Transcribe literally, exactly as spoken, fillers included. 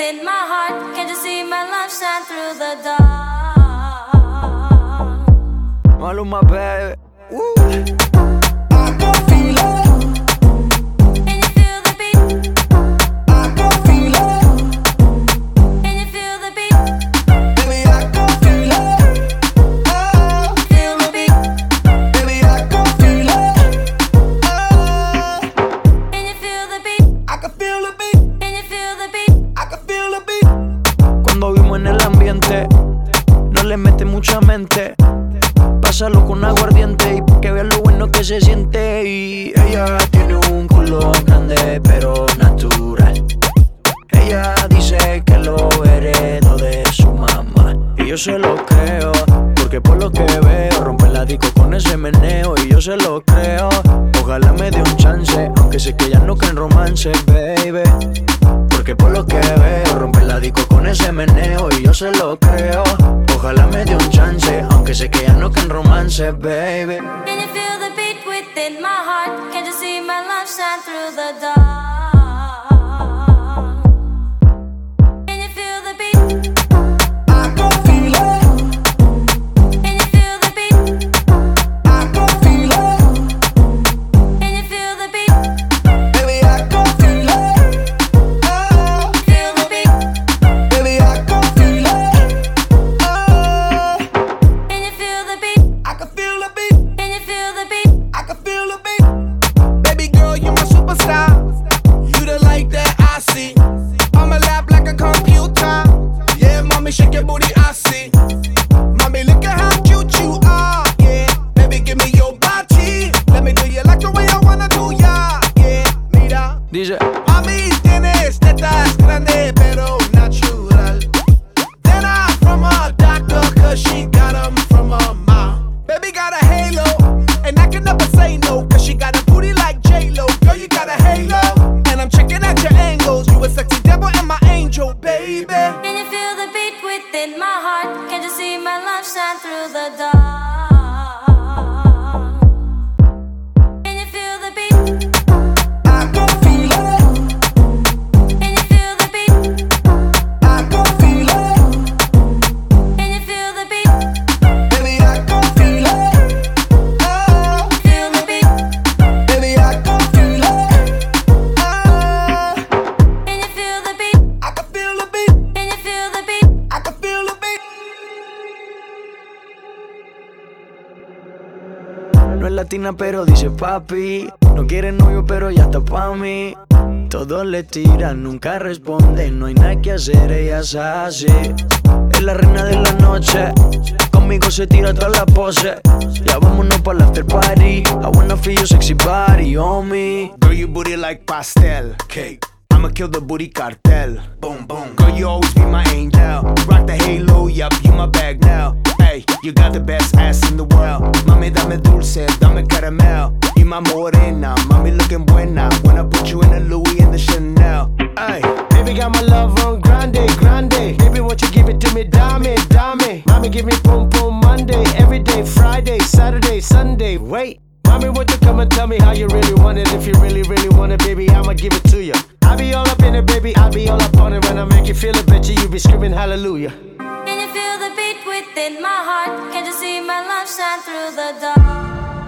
within my heart. Can't you see my love shine through the dark? Maluma, baby. Woo. I can feel it. Can you feel the beat? I can feel it. Can you feel the beat? Baby, I can feel it. Oh, Feel the beat? baby, I can feel it. Oh, Can you feel the beat? I can feel the beat. Can you feel the beat? I can feel the beat. Cuando vimos en el ambiente, no le mete mucha mente. Pásalo con aguardiente y pa' que veas lo bueno que se siente. Y ella tiene un culo grande pero natural. Ella dice que lo heredó de su mamá y yo se lo creo, porque por lo que veo rompe la disco con ese meneo. Y yo se lo creo, ojalá me dé un chance, aunque sé que ella no cree en romance, baby. Porque por lo que veo rompe la disco con ese meneo. Y yo se lo creo, ojalá me dé un chance, aunque sé que ella no cree en romance, baby. Can you feel the beat within my heart? Can't you see my love shine through the dark? Can you feel the beat? I can feel it. Can you feel the beat? I can feel it. Can you feel the beat? Baby, I can feel it. Oh, Feel the beat? baby, I can feel it. Oh, Can you feel the beat? I can feel the beat. Can you feel the beat? I can feel the beat. Baby girl, you my superstar. You the light that I see. On my lap like a computer. Yeah, mommy, shake your booty, I see. Mommy, look at how cute you are. Yeah, baby, give me your body. Let me do you like the way I wanna do ya. Yeah, mira. Dice, Mami, tienes tetas grandes, pero natural. Then I from a doctor, cause she got 'em from her mom. Baby got a halo, and I can never say no, cause she got a booty like J-Lo. Girl, you got a halo, and I'm checking out your angles. You a sexy devil and my angel, baby. Can you feel the beat within my heart? Can't you see my love shine through the dark? Can you feel the beat? I can feel it. Can you feel the beat? I can feel it. Can you feel the beat? Baby, I can feel it. Oh, Feel the beat? baby, I can feel it. Oh, Can you feel the beat? I can feel the beat. Can you feel the beat? I can feel the beat. no es latina pero dice papi. No quiere novio pero ya está pa' mí. Todos le tiran, nunca responde. No hay nada que hacer, ella es así. Es la reina de la noche. Conmigo se tira toda la pose. Ya vámonos pa' la after party. I wanna feel your sexy body on me. Girl, your booty like pastel cake. I'ma kill the booty cartel. Boom, boom. Girl, you always be my angel. Rock the halo, yup, you my bag now. Hey, you got the best ass in the world. Mami, dame dulce, dame caramel. Y my morena, mami looking buena. When I put you in the Louis and the Chanel. Hey, baby got my love on grande, grande. Baby, won't you give it to me, dame, dame. Mami, give me boom, boom, Monday. Every day, Friday, Saturday, Sunday. Wait. Mommy, won't you come and tell me how you really want it? If you really, really want it, baby, I'ma give it to you. I be all up in it, baby, I be all up on it. When I make you feel it, betcha you be screaming hallelujah. Can you feel the beat within my heart? Can't you see my love shine through the dark?